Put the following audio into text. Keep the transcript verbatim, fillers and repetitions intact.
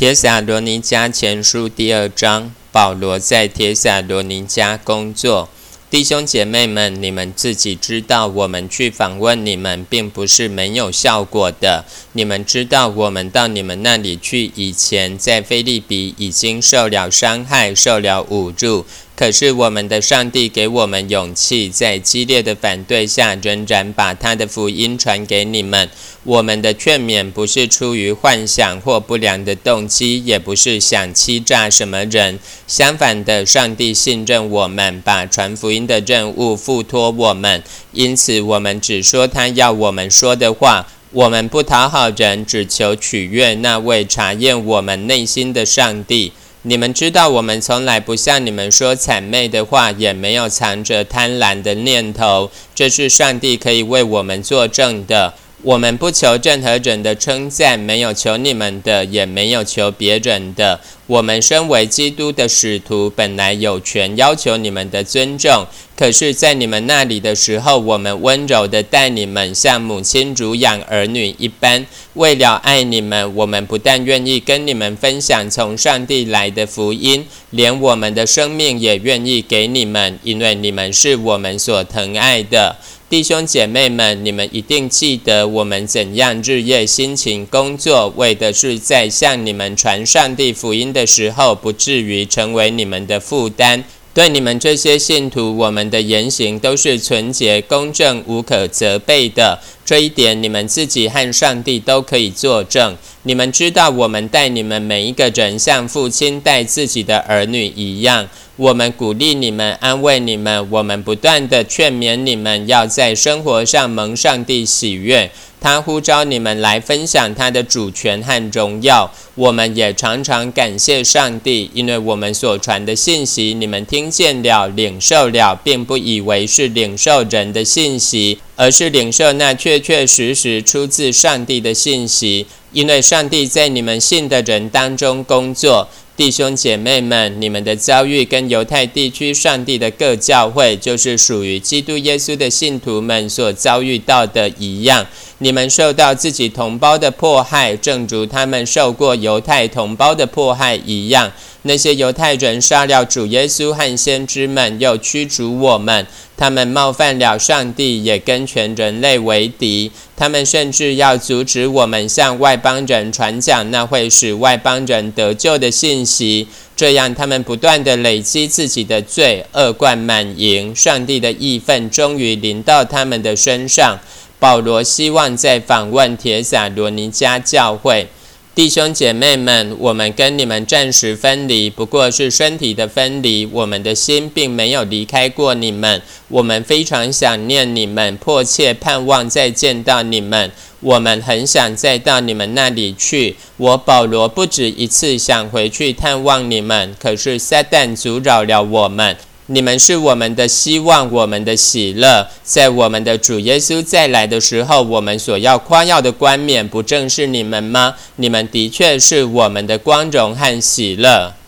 帖撒罗尼迦前书第二章，保罗在帖撒罗尼迦工作。弟兄姐妹们，你们自己知道，我们去访问你们并不是没有效果的。你们知道，我们到你们那里去以前，在腓立比已经受了伤害，受了侮辱。可是我们的上帝给我们勇气，在激烈的反对下，仍然把他的福音传给你们。我们的劝勉不是出于幻想或不良的动机，也不是想欺诈什么人。相反的，上帝信任我们，把传福音的任务付托我们。因此，我们只说他要我们说的话。我们不讨好人，只求取悦那位查验我们内心的上帝。你们知道，我们从来不向你们说谄媚的话，也没有藏着贪婪的念头，这是上帝可以为我们作证的。我们不求任何人的称赞，没有求你们的，也没有求别人的。我们身为基督的使徒，本来有权要求你们的尊重，可是在你们那里的时候，我们温柔地待你们，像母亲乳养儿女一般。为了爱你们，我们不但愿意跟你们分享从上帝来的福音，连我们的生命也愿意给你们，因为你们是我们所疼爱的。弟兄姐妹们，你们一定记得我们怎样日夜辛勤工作，为的是在向你们传上帝福音的时候，不至于成为你们的负担。对你们这些信徒，我们的言行都是纯洁、公正、无可责备的。这一点你们自己和上帝都可以作证。你们知道，我们待你们每一个人像父亲待自己的儿女一样。我们鼓励你们，安慰你们，我们不断地劝勉你们，要在生活上蒙上帝喜悦。他呼召你们来分享他的主权和荣耀。我们也常常感谢上帝，因为我们所传的信息，你们听见了、领受了，并不以为是领受人的信息，而是领受那确确实实出自上帝的信息。因为上帝在你们信的人当中工作。弟兄姐妹们，你们的遭遇跟犹太地区上帝的各教会，就是属于基督耶稣的信徒们所遭遇到的一样。你们受到自己同胞的迫害，正如他们受过犹太同胞的迫害一样。那些犹太人杀了主耶稣和先知们，又驱逐我们。他们冒犯了上帝，也跟全人类为敌。他们甚至要阻止我们向外邦人传讲那会使外邦人得救的信息。这样，他们不断地累积自己的罪，恶贯满盈。上帝的义愤终于临到他们的身上。保罗希望在访问帖撒罗尼迦教会。弟兄姐妹们，我们跟你们暂时分离，不过是身体的分离，我们的心并没有离开过你们。我们非常想念你们，迫切盼望再见到你们。我们很想再到你们那里去。我保罗不止一次想回去探望你们，可是撒旦阻扰了我们。你们是我们的希望，我们的喜乐。在我们的主耶稣再来的时候，我们所要夸耀的冠冕，不正是你们吗？你们的确是我们的光荣和喜乐。